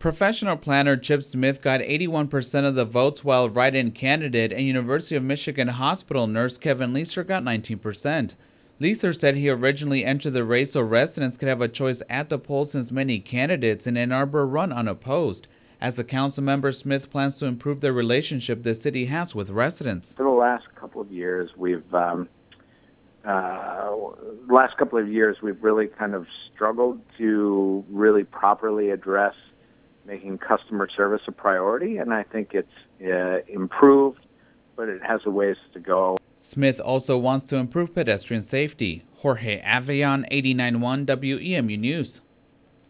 Professional planner Chip Smith got 81% of the votes, while write-in candidate and University of Michigan hospital nurse Kevin Leeser got 19%. Leeser said he originally entered the race so residents could have a choice at the polls, since many candidates in Ann Arbor run unopposed. As a council member, Smith plans to improve the relationship the city has with residents. For the last couple of years, we've really kind of struggled to really properly address making customer service a priority, and I think it's improved, but it has a ways to go. Smith also wants to improve pedestrian safety. Jorge Avion, 89.1 WEMU News.